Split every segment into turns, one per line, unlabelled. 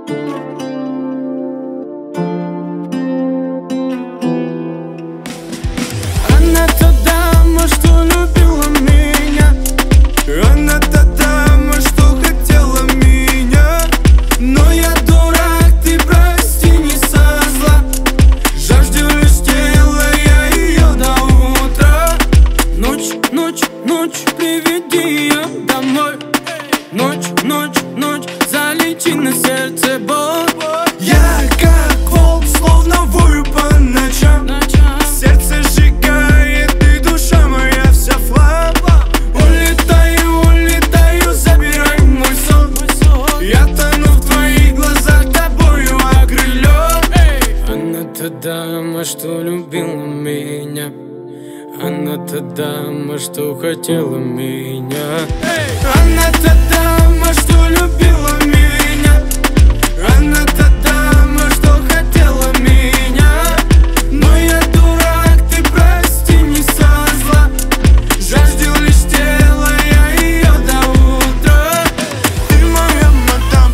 Она та дама, что любила меня. Она та дама, что хотела меня. Но я дурак, ты прости, не со зла. Жажду лишь тела я ее до утра. Ночь, ночь, ночь, приведи ее домой. Ночь, ночь, ночь, залети на сердце боль. Я как волк, словно вою по ночам. Сердце сжигает, и душа моя вся флаг. Улетаю, улетаю, забирай мой сон. Я тону в твоих глазах, тобою окрылен. Она та дама, что любила меня. Она та дама, что хотела меня. Она та дама, что любила меня. Она та дама, что хотела меня. Но я дурак, ты прости, не со зла. Жаждал лишь тела я ее до утра. Ты моя мадам,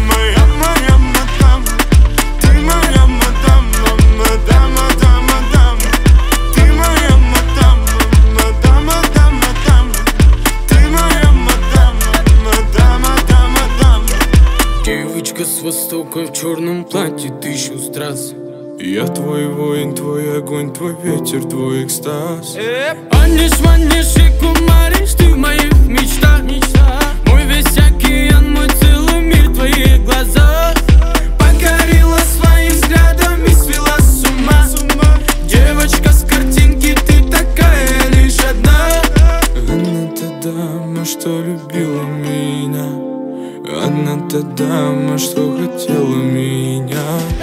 моя мадам. Ты моя мадам, мадам, мадам, мадам. Ты моя мадам, мадам, мадам, мадам. Ты моя мадам, мадам, мадам, мадам. Девочка с востока в черном платье, 1000 страз. Я твой воин, твой огонь, твой ветер, твой экстаз. Манишь, манишь и кумаришь, ты в моих мечтах. Мой весь океан, мой целый мир в твоих глазах. Покорила своим взглядом и свела с ума. Девочка с картинки, ты такая лишь одна. Она та дама, что любила меня. Она та дама, что хотела меня.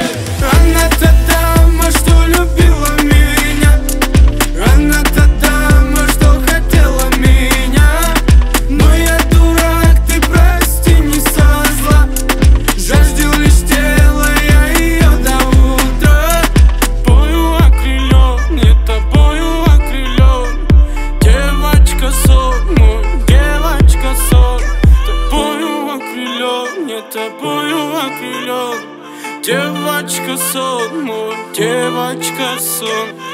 Она та дама, что любила меня. Она та дама, что хотела меня. Но я дурак, ты прости, не со зла. Жаждал лишь тела я ее до утра. Тобою окрылен, не тобою окрылен. Девочка сон, мой девочка сон. Тобою окрылен, не тобою окрылен. Девочка сон, мой девочка сон.